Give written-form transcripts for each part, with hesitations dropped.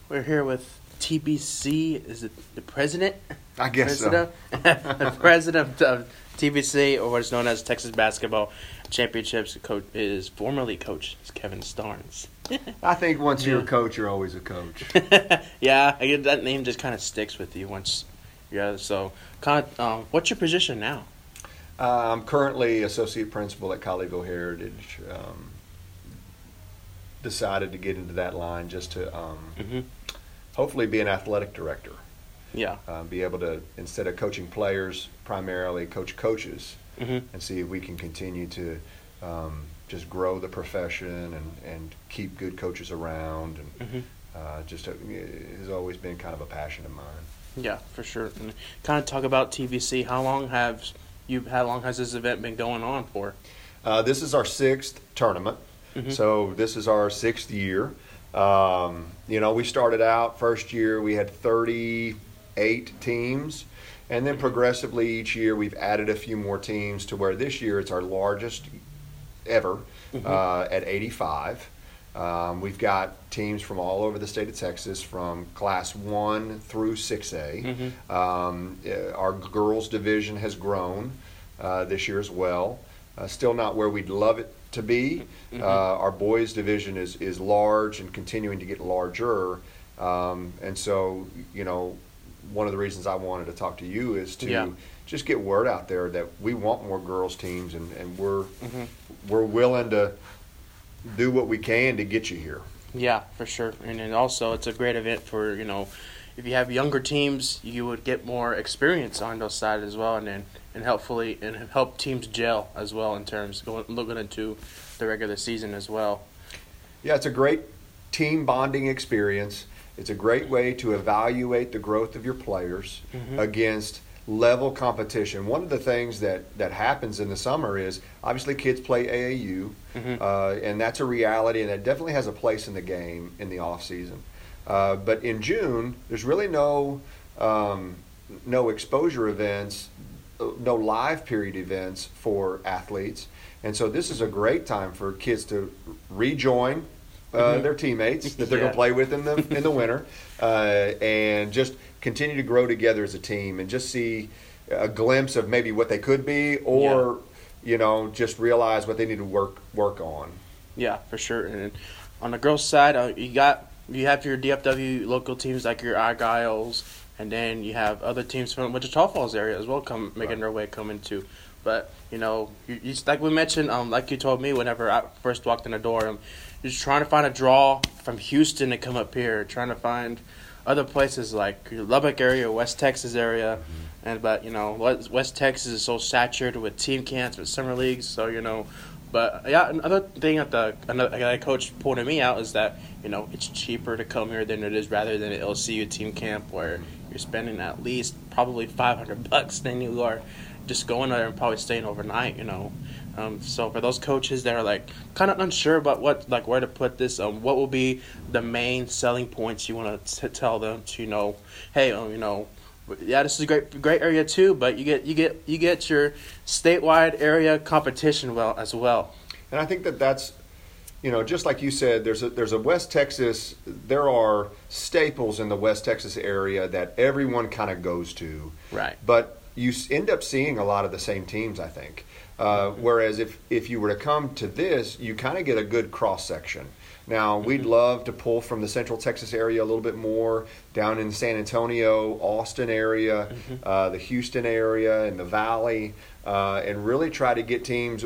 We're here with TBC. Is it the president? I guess president? So. The president of TBC, or what's known as Texas Basketball Championships, is formerly Coach Kevin Starnes. I think once you're a coach, you're always a coach. Yeah, I get that name just kind of sticks with you once. Yeah. So, what's your position now? I'm currently associate principal at Colleyville Heritage. Decided to get into that line just to hopefully be an athletic director. Yeah. Be able to, instead of coaching players, primarily coach coaches and see if we can continue to just grow the profession and keep good coaches around. And has always been kind of a passion of mine. Yeah, for sure. And kind of talk about TBC. How long has this event been going on for? This is our 6th tournament. So this is our 6th year. We started out first year, we had 38 teams, and then progressively each year we've added a few more teams to where this year it's our largest ever at 85. We've got teams from all over the state of Texas, from Class 1 through 6A. Our girls division has grown this year as well. Still not where we'd love it to be. Our boys division is large and continuing to get larger. And so, one of the reasons I wanted to talk to you is to just get word out there that we want more girls teams, and we're willing to do what we can to get you here. Yeah, for sure. And then also it's a great event for, if you have younger teams, you would get more experience on those sides as well, and help teams gel as well in terms of looking into the regular season as well. Yeah, it's a great team bonding experience. It's a great way to evaluate the growth of your players against level competition. One of the things that happens in the summer is obviously kids play AAU, and that's a reality, and that definitely has a place in the game in the off season. But in June, there's really no exposure events, no live period events for athletes. And so this is a great time for kids to rejoin their teammates that they're going to play with in the winter, and just continue to grow together as a team and just see a glimpse of maybe what they could be, or just realize what they need to work on. Yeah, for sure. And on the girls' side, you have your DFW local teams like your Argyles, and then you have other teams from Wichita Falls area as well making their way coming too. But you like we mentioned, like you told me whenever I first walked in the door, you're just trying to find a draw from Houston to come up here, trying to find other places like your Lubbock area, West Texas area, but West Texas is so saturated with team camps, with summer leagues, so But another thing that coach pointed me out is that it's cheaper to come here than it is rather than an LCU team camp where you're spending at least probably $500 than you are just going there and probably staying overnight. So for those coaches that are kind of unsure about where to put this, what will be the main selling points you want to tell them to hey, this is a great area too, but you get your statewide area competition as well. And I think that's just like you said, there's a West Texas. There are staples in the West Texas area that everyone kind of goes to. Right. But you end up seeing a lot of the same teams, I think. Whereas if you were to come to this, you kind of get a good cross section. Now, we'd love to pull from the Central Texas area a little bit more, down in the San Antonio, Austin area, the Houston area, and the Valley, and really try to get teams.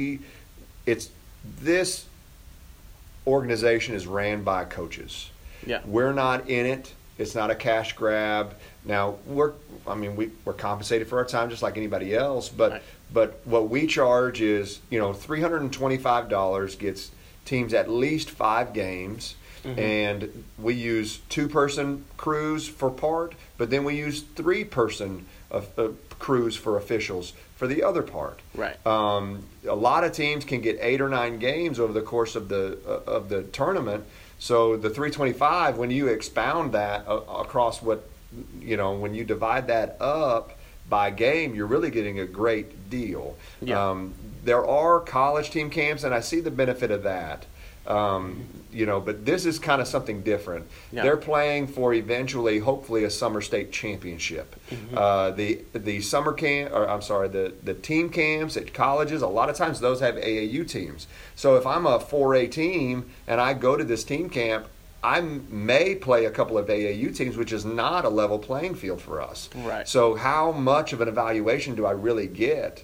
This organization is ran by coaches. Yeah. We're not in it. It's not a right grab. Now, we're compensated for our time just like anybody else, but what we charge is, $325 gets teams at least 5 games, and we use 2-person crews for part, but then we use 3-person crews for officials for the other part. Right. A lot of teams can get 8 or 9 games over the course of the tournament. So the 325, when you expound that across when you divide that up by game, you're really getting a great deal. Yeah. There are college team camps, and I see the benefit of that. But this is kind of something different. Yeah. They're playing for eventually, hopefully, a summer state championship. The summer camp, or I'm sorry, the team camps at colleges, a lot of times those have AAU teams. So if I'm a 4A team and I go to this team camp, I may play a couple of AAU teams, which is not a level playing field for us. Right. So how much of an evaluation do I really get,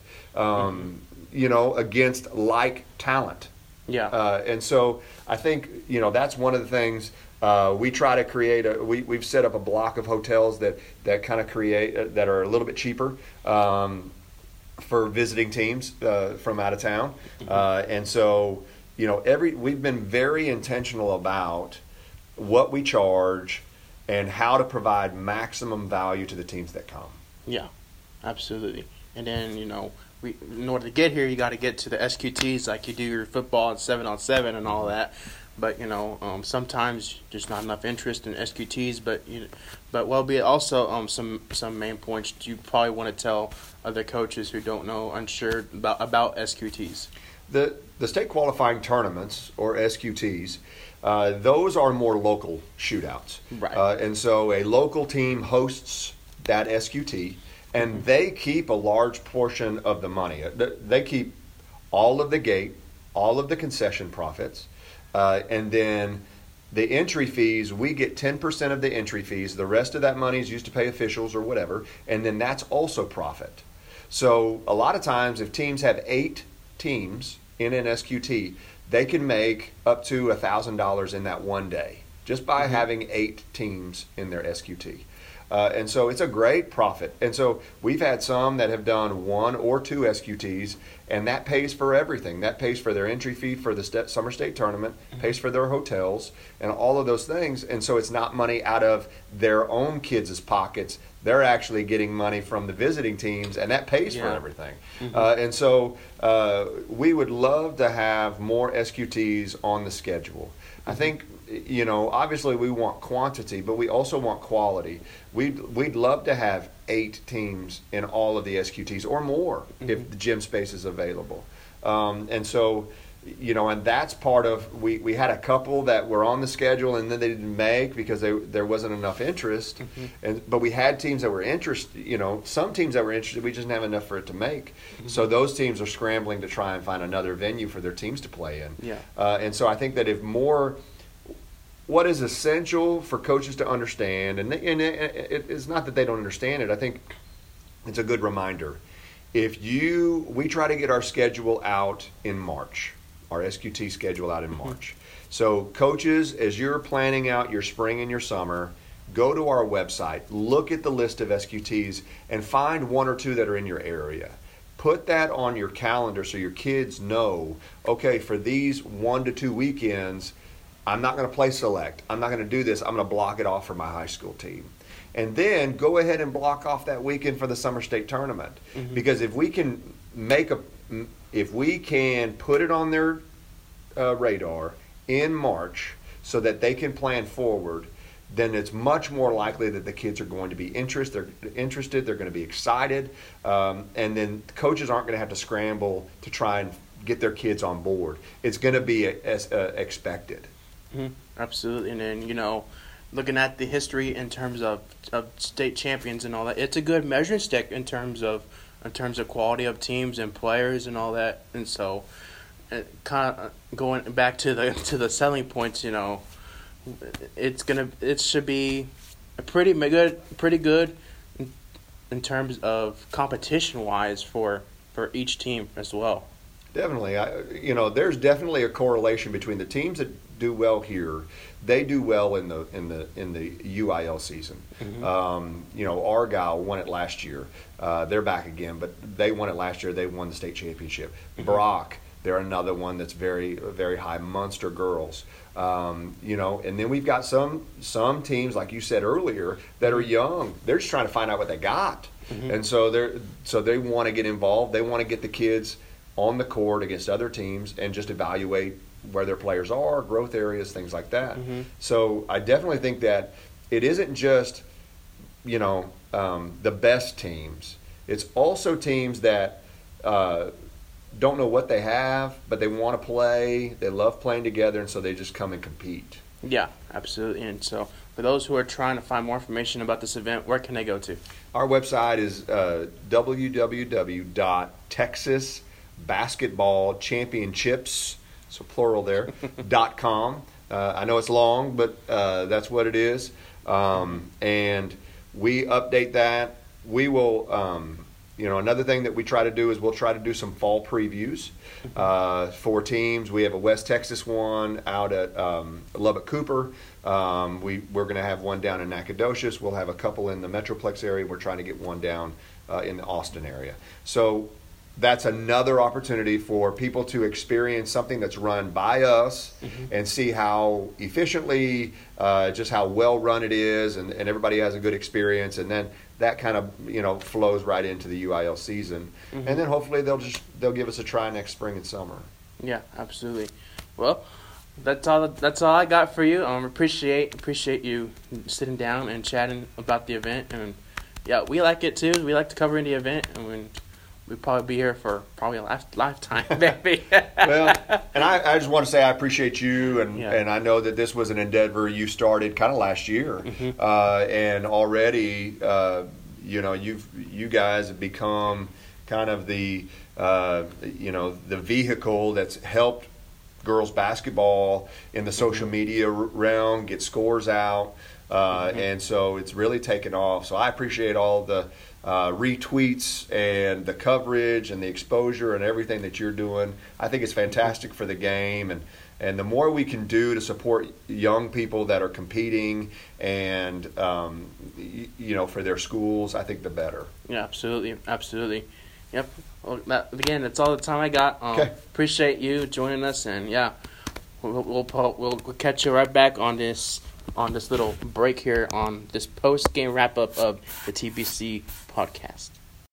against like talent? Yeah. And so I think, that's one of the things we try to create. We've set up a block of hotels that kind of create, that are a little bit cheaper for visiting teams from out of town. And so, we've been very intentional about what we charge and how to provide maximum value to the teams that come. Yeah, absolutely. And then, in order to get here, you got to get to the SQTs like you do your football and 7-on-7 and all that. But sometimes there's not enough interest in SQTs. But will be also some main points you probably want to tell other coaches who don't know, unsure about SQTs. The state qualifying tournaments, or SQTs, those are more local shootouts. Right. And so a local team hosts that SQT, and they keep a large portion of the money. They keep all of the gate, all of the concession profits, and then the entry fees, we get 10% of the entry fees. The rest of that money is used to pay officials or whatever, and then that's also profit. So a lot of times if teams have 8 teams in an SQT, they can make up to $1,000 in that one day just by having 8 teams in their SQT. And so it's a great profit. And so we've had some that have done 1 or 2 SQTs, and that pays for everything. That pays for their entry fee for the summer state tournament, pays for their hotels, and all of those things. And so it's not money out of their own kids' pockets. They're actually getting money from the visiting teams, and that pays for everything. And so we would love to have more SQTs on the schedule. I think, obviously we want quantity, but we also want quality. We'd love to have 8 teams in all of the SQTs or more if the gym space is available. And so, and that's part of, we had a couple that were on the schedule and then they didn't make because there wasn't enough interest. But we had teams that were interested, some teams that were interested, we just didn't have enough for it to make. So those teams are scrambling to try and find another venue for their teams to play in. Yeah. And so I think that what is essential for coaches to understand, and it's not that they don't understand it, I think it's a good reminder. We try to get our schedule out in March, our SQT schedule out in March. So coaches, as you're planning out your spring and your summer, go to our website, look at the list of SQTs, and find 1 or 2 that are in your area. Put that on your calendar so your kids know, okay, for these 1 to 2 weekends, I'm not going to play select. I'm not going to do this. I'm going to block it off for my high school team. And then go ahead and block off that weekend for the summer state tournament. Because if we can put it on their radar in March so that they can plan forward, then it's much more likely that the kids are going to be interested, they're going to be excited, and then coaches aren't going to have to scramble to try and get their kids on board. It's going to be as expected. Absolutely. And then, looking at the history in terms of state champions and all that, it's a good measuring stick in terms of quality of teams and players and all that. And so, kind of going back to the selling points, it should be pretty good in terms of competition wise for each team as well. Definitely. There's definitely a correlation between the teams that do well here. They do well in the UIL season. Argyle won it last year. They're back again, but they won it last year. They won the state championship. Brock, they're another one that's very, very high. Munster girls. And then we've got some teams, like you said earlier, that are young. They're just trying to find out what they got. And so they want to get involved. They want to get the kids on the court against other teams and just evaluate where their players are, growth areas, things like that. So I definitely think that it isn't just, the best teams. It's also teams that don't know what they have, but they want to play. They love playing together, and so they just come and compete. Yeah, absolutely. And so for those who are trying to find more information about this event, where can they go to? Our website is www.texasbasketballchampionships, so plural there, .com. I know it's long, but that's what it is. And we update that. We will, another thing that we try to do is we'll try to do some fall previews for teams. We have a West Texas one out at Lubbock Cooper. We're going to have one down in Nacogdoches. We'll have a couple in the Metroplex area. We're trying to get one down in the Austin area. So that's another opportunity for people to experience something that's run by us and see how efficiently, just how well run it is, and everybody has a good experience. And then that kind of flows right into the UIL season, and then hopefully they'll give us a try next spring and summer. Yeah, absolutely. Well, that's all I got for you. Appreciate you sitting down and chatting about the event, and yeah, we like it too. We like to cover the event, and we'd probably be here for probably a lifetime, baby. Well, and I just want to say I appreciate you, and I know that this was an endeavor you started kind of last year, and already, you guys have become kind of the vehicle that's helped girls basketball in the social media realm get scores out, and so it's really taken off. So I appreciate all the retweets and the coverage and the exposure and everything that you're doing. I think it's fantastic for the game, and the more we can do to support young people that are competing and for their schools, I think the better. Yeah, absolutely. Yep. Well, again, that's all the time I got. Okay. Appreciate you joining us, and yeah, we'll catch you right back on this little break here on this post game wrap up of the TBC podcast.